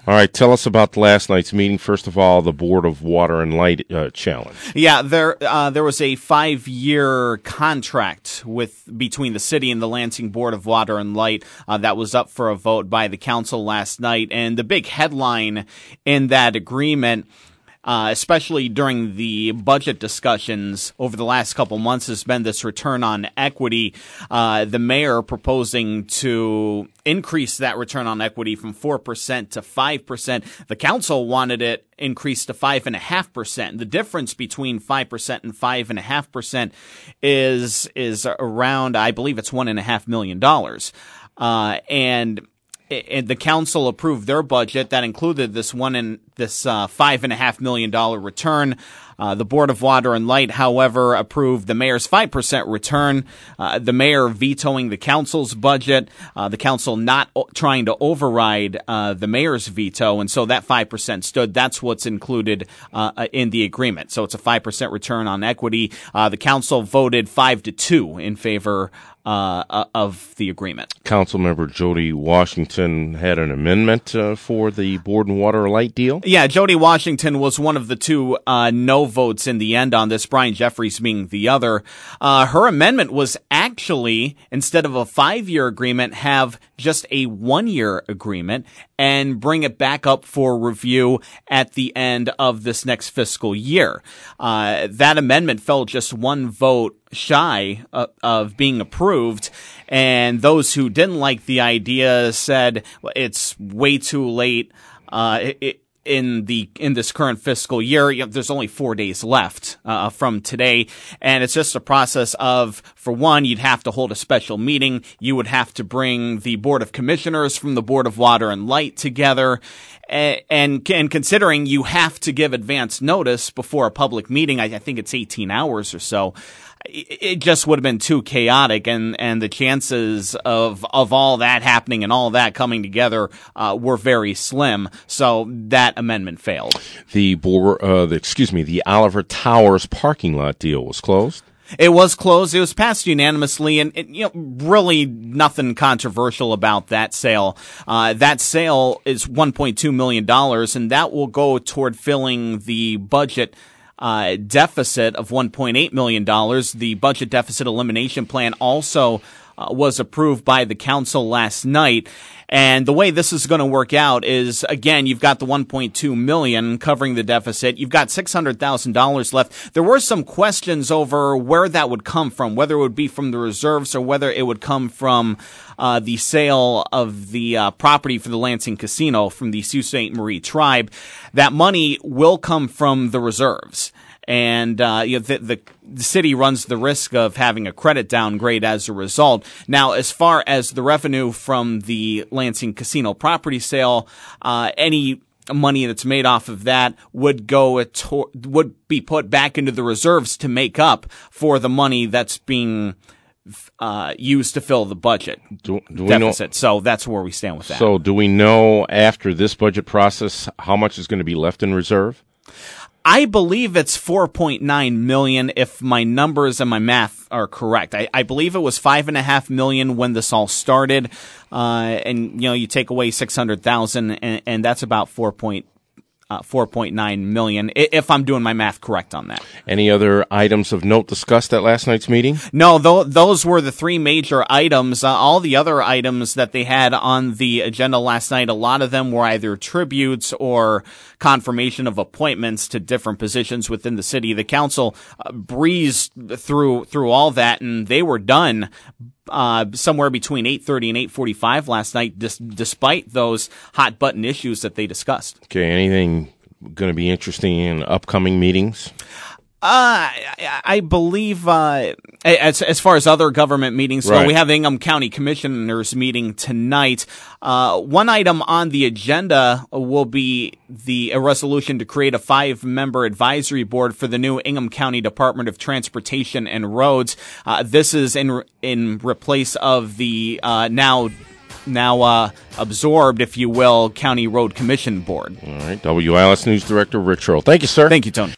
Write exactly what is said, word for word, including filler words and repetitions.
All right, tell us about last night's meeting. First of all, the Board of Water and Light uh, challenge. Yeah, there uh, there was a five-year contract with between the city and the Lansing Board of Water and Light uh, that was up for a vote by the council last night. And the big headline in that agreement, Uh, especially during the budget discussions over the last couple months, has been this return on equity. Uh, the mayor proposing to increase that return on equity from four percent to five percent. The council wanted it increased to five point five percent. The difference between five percent and five point five percent is, is around, I believe it's one point five million dollars. Uh, and And the council approved their budget that included this one in this uh, five and a half million dollar return. Uh, the Board of Water and Light, however, approved the mayor's five percent return. Uh, the mayor vetoing the council's budget. Uh, the council not o- trying to override uh, the mayor's veto, and so that five percent stood. That's what's included uh, in the agreement. So it's a five percent return on equity. Uh, the council voted five to two in favor Uh, of the agreement. Councilmember Jody Washington had an amendment uh, for the Board and Water and Light deal? Yeah, Jody Washington was one of the two uh, no votes in the end on this, Brian Jeffries being the other. Uh, her amendment was actually, instead of a five-year agreement, have just a one-year agreement and bring it back up for review at the end of this next fiscal year. Uh, that amendment fell just one vote shy uh, of being approved, and those who didn't like the idea said well, it's way too late uh, it, in the in this current fiscal year. You know, there's only four days left uh, from today, and it's just a process of, for one, you'd have to hold a special meeting. You would have to bring the Board of Commissioners from the Board of Water and Light together. And, and considering you have to give advance notice before a public meeting, I, I think it's eighteen hours or so, it just would have been too chaotic, and, and the chances of, of all that happening and all that coming together uh, were very slim. So that amendment failed. The, uh, the excuse me, the Oliver Towers parking lot deal was closed? It was closed. It was passed unanimously, and, and you know, really nothing controversial about that sale. Uh, that sale is one point two million dollars, and that will go toward filling the budget uh, deficit of one point eight million dollars. The budget deficit elimination plan also uh, was approved by the council last night. And the way this is going to work out is, again, you've got the one point two million dollars covering the deficit. You've got six hundred thousand dollars left. There were some questions over where that would come from, whether it would be from the reserves or whether it would come from uh, the sale of the uh, property for the Lansing Casino from the Sault Ste. Marie tribe. That money will come from the reserves. And uh, you know, the, the, the city runs the risk of having a credit downgrade as a result. Now, as far as the revenue from the Lansing Casino property sale, uh, any money that's made off of that would go to, would be put back into the reserves to make up for the money that's being uh, used to fill the budget do, do deficit. We know, so that's where we stand with that. So, do we know after this budget process how much is going to be left in reserve? I believe it's four point nine million dollars if my numbers and my math are correct. I, I believe it was five point five million dollars when this all started, uh, and you know, you take away six hundred thousand dollars, and, and that's about four point Uh, four point nine million dollars, if I'm doing my math correct on that. Any other items of note discussed at last night's meeting? No, th- those were the three major items. Uh, all the other items that they had on the agenda last night, a lot of them were either tributes or confirmation of appointments to different positions within the city. The council uh, breezed through through all that, and they were done Uh, somewhere between eight thirty and eight forty-five last night, dis- despite those hot button issues that they discussed. Okay, anything going to be interesting in upcoming meetings? Uh, I, I believe, uh, as, as far as other government meetings, so right. we have the Ingham County Commissioners meeting tonight. Uh, one item on the agenda will be the, a resolution to create a five-member advisory board for the new Ingham County Department of Transportation and Roads. Uh, this is in, in replace of the, uh, now, now, uh, absorbed, if you will, County Road Commission Board. All right. W I L S News Director Rich Earl. Thank you, sir. Thank you, Tony.